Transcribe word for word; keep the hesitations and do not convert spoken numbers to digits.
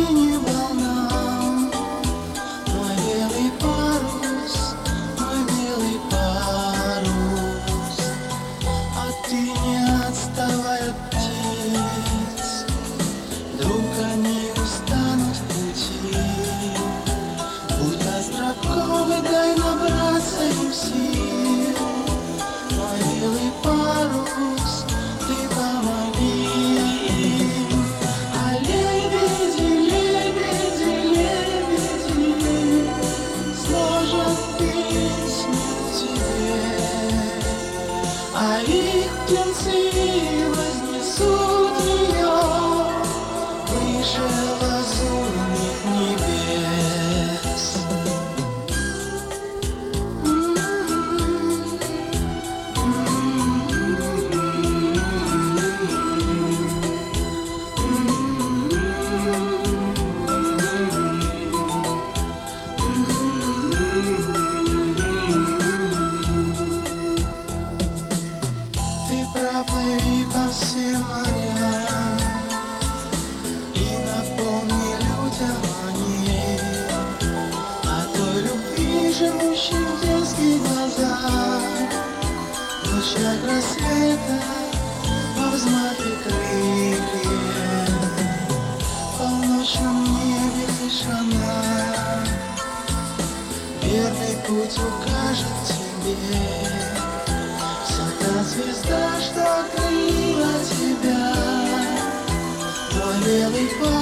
синим волнам. Мой белый парус, мой белый парус, а ты не отставай от птиц, вдруг они устанут в пути. Будь остроковый, дай набраться им сил. Мой белый парус, ты помоги им. А лебеди, лебеди, лебеди сложат песню тебе, а их птенцы вознесут ее выше лазурных небес. Ты проплыви по всем морям и напомни людям о ней, о той любви, живущей в детских глазах. В лучах рассвета, во взмахе крыльев, в полночном небе лишь она верный путь укажет тебе. Та звезда, что открыла тебя, твой белый парус.